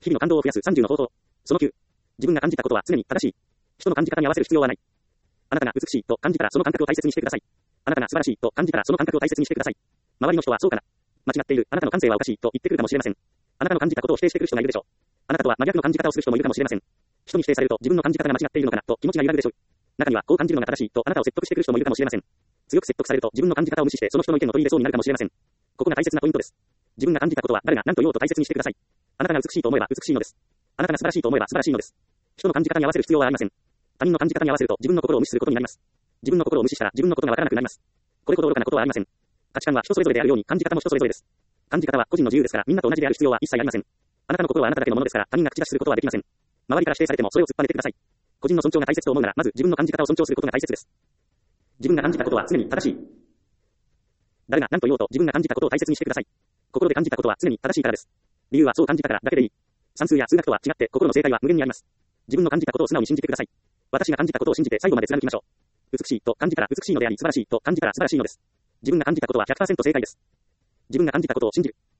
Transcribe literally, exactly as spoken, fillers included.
日々の感動を増やすさんじゅうの方法。そのきゅう。自分が感じたことは常に正しい。人の感じ方に合わせる必要はない。あなたが美しいと感じたらその感覚を大切にしてください。あなたが素晴らしいと感じたらその感覚を大切にしてください。周りの人はそうかな。間違っている。あなたの感性はおかしいと言ってくるかもしれません。あなたの感じたことを否定してくる人がいるでしょう。あなたとは真逆の感じ方をする人もいるかもしれません。人に否定されると自分の感じ方が間違っているのかなと気持ちが揺らぐでしょう。中にはこう感じるのが正しいとあなたを説得してくる人もいるかもしれません。強く説得されると自分の感じ方を無視してその人の意見を取り入れそうになるかもしれません。ここが大切なポイントです。自分が感じたことは誰が何と言おうと大切にしてください。あなたが美しいと思えば美しいのです。あなたが素晴らしいと思えば素晴らしいのです。人の感じ方に合わせる必要はありません。他人の感じ方に合わせると自分の心を無視することになります。自分の心を無視したら自分のことがわからなくなります。これほど愚かなことはありません。価値観は人それぞれであるように感じ方も人それぞれです。感じ方は個人の自由ですからみんなと同じである必要は一切ありません。あなたの心はあなただけのものですから他人が口出しすることはできません。周りから否定されてもそれを突っぱねてください。個人の尊重が大切と思うならまず自分の感じ方を尊重することが大切です。自分が感じたことは常に正しい。誰が何と言おうと自分が感じたことを大切にしてください。心で感じたことは常に正しいからです。理由はそう感じたからだけでいい。算数や数学とは違って心の正解は無限にあります。自分の感じたことを素直に信じてください。私が感じたことを信じて最後まで貫きましょう。美しいと感じたら美しいのであり素晴らしいと感じたら素晴らしいのです。自分が感じたことは ひゃくパーセント 正解です。自分が感じたことを信じる。